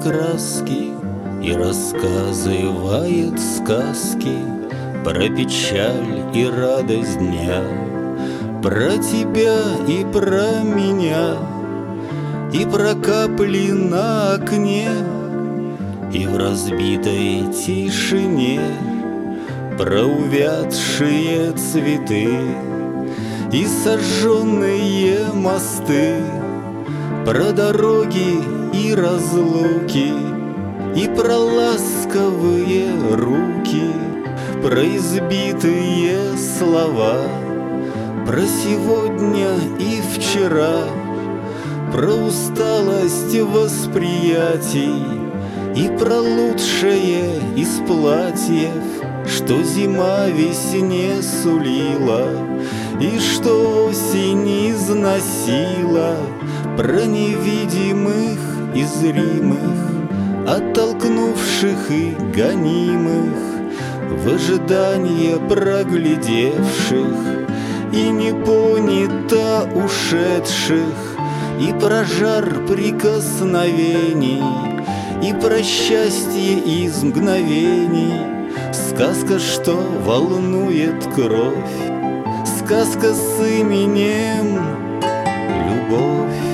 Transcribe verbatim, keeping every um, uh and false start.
краски и рассказывает сказки про печаль и радость дня, про тебя и про меня, и про капли на окне, и в разбитой тишине про увядшие цветы и сожженные мосты, про дороги и разлуки, и про ласковые руки, про избитые слова, про сегодня и вчера, про усталость восприятий и про лучшее из платьев, что зима весне сулила и что осень износила, про невидимых и зримых, оттолкнувших и гонимых, в ожидание проглядевших и не понято ушедших, и про жар прикосновений, и про счастье из мгновений. Сказка, что волнует кровь, сказка с именем любовь.